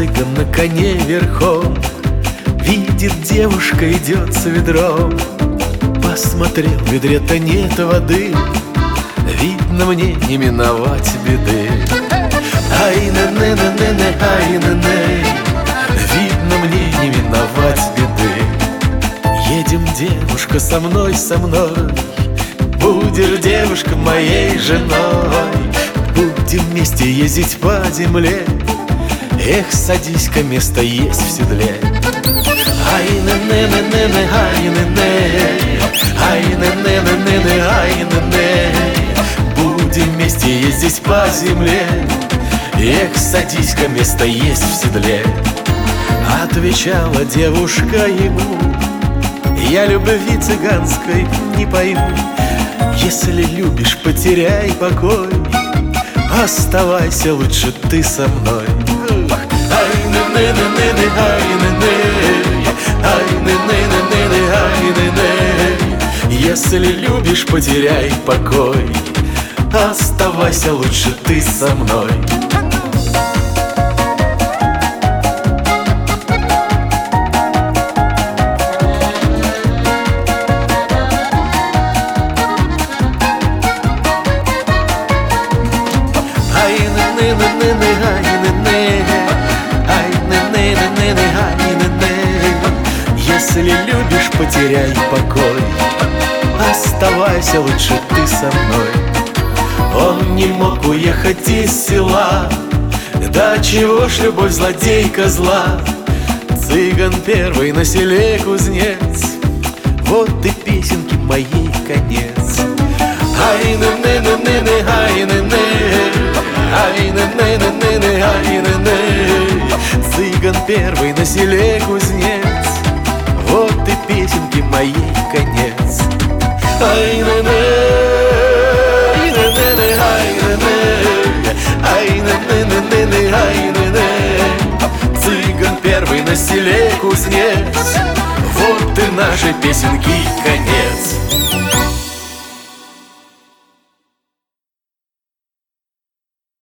цыган на коне верхом, видит, девушка идет с ведром. Посмотрел, в ведре-то нет воды, видно, мне не миновать беды. Ай-на-не-на-не-не, ай-на-не, видно, мне не миновать беды. Едем, девушка, со мной, будешь, девушка, моей женой. Будем вместе ездить по земле, эх, садись-ка, место есть в седле. Ай-на-не-на-не-не, ай-на-не, ай-на-не-на-не-не, ай-на-не. Будем вместе ездить по земле, эх, садись-ка, место есть в седле. Отвечала девушка ему: я любви цыганской не пойму. Если любишь, потеряй покой, оставайся лучше ты со мной. Ай-на-не-на-не-не, ай-на-не, ай-на-не-на-не-не, ай-на-не. Если любишь, потеряй покой, оставайся лучше ты со мной. Если любишь, потеряй покой, оставайся лучше ты со мной. Он не мог уехать из села, да чего ж любовь злодейка зла. Цыган первый на селе кузнец, вот и песенки моей конец. Ай-на-не-на-не-не, ай-на-не, ай-на-не-на-не-не, ай-на-не. Цыган первый на селе кузнец, вот и песенки моей конец. Ай-на-не, ай-на-не, ай-на-не, ай-на-не-не-не, ай-на-не. Цыган первый на селе кузнец, вот и нашей песенки конец.